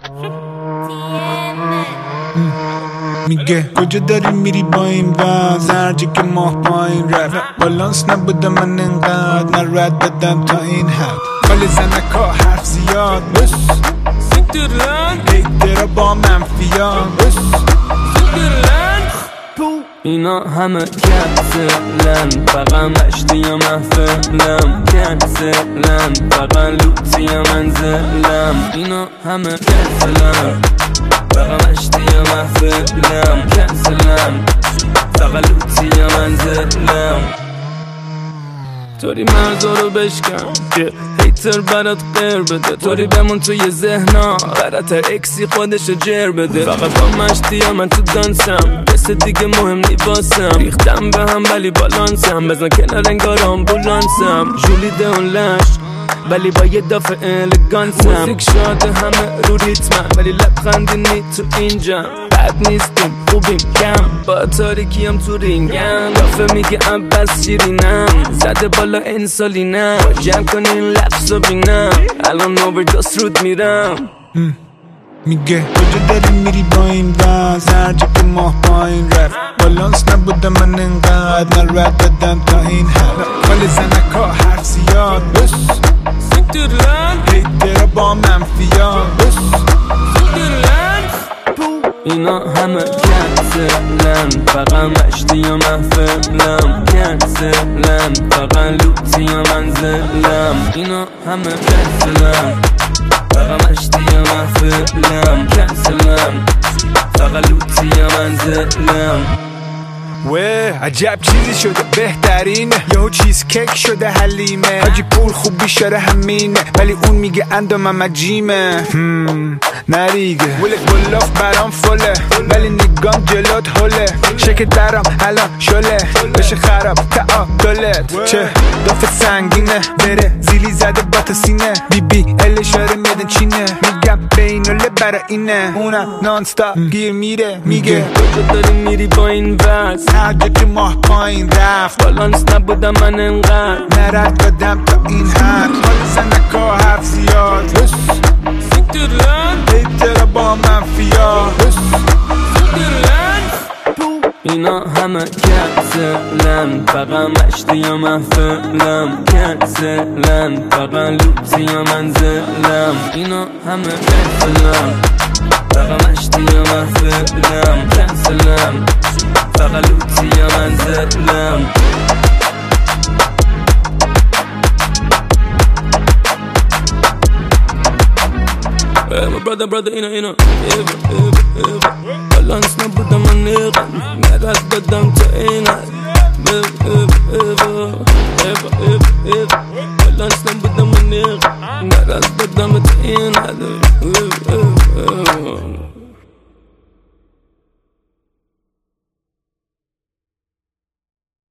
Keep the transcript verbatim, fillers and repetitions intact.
میگه کجا داری میری با این وز هرجا که ماه پایین رفت بالانس نبودم من انقدر من رد دادم تا این حد ولی زنکا حرف زیاد بس سیکترلن هیترا با منفیان بس سیکترلن اینا همه کنسلن فقط مشتی یا محفلم کنسلن فقط لوتی یا منزلم اینا همه کنسلن فقط مشتی یا محفلم کنسلن فقط لوتی یا منزلم طوری مرزا رو بشکن که هیتر برات غیر بده طوری بمون توی ذهنا براتر اکسی خودشو جر بده فقط با مشتی یا من تو دانسم کس دیگه مهم نی واسم ریختم به هم ولی بالانسم بزن کنار انگار آمبولانسم جولیده اون لش ولی با یه دفعه الگانسم موزیک شاده همه رو ریتمم ولی لبخندی نی تو اینجا بد نیستیم خوبیم کم با تاریکیم تو رینگم دافه میگه عباس شیرینم زده بالا انسالینم جمع کنین لفظ رو بینم الان اووردوس رود میرم میگه کجا داری میری با این وز هرجا که ماه پایین رفت بالانس نبودم من انقدر من رد دادم تا این حد ولی زنکا حرف زیاد بس سیکترلن هیترا با منفیان بس سیکترلن اینا همه کنسلن فقط مشتی یا محفلم کنسلن فقط لوتی یا منزلم اینا همه کنسلن فقط مشتی یا محفلم کنسلن فقط لوتی یا منزلم وه عجب چیزی شده بهترینه یهو چیز کیک شده حلیمه حاجی پول خوب بیشاره همینه ولی اون میگه اندامم عجیمه هم نریگه ولک بلاف برام فله ولی نگام جلوت هله شک درم الان شله بشه خراب تعادلت چه دافت سنگینه بره زیلی زده با تا سینه بی بی ال اشاره میدن چینه میگم بینوله برا اینه اونم نانستا گیر میره میگه کجا داری میری با این وز هرجا که ماه پایین رفت بالانس نبودم من انقدر نرد دادم تا این حد حال زنکا حرف زیاد بس سیکترلن هیترا با منفیا بس سیکترلن اینا همه کنسلن فقط مشتی یا محفلم کنسلن فقط لوتی یا منزلم اینا همه کنسلن فقط مشتی یا محفلم کنسلن فقط لوتی یا منزلم Hey my brother brother اینا اینا بالانس نبودم من نقم نرد دادم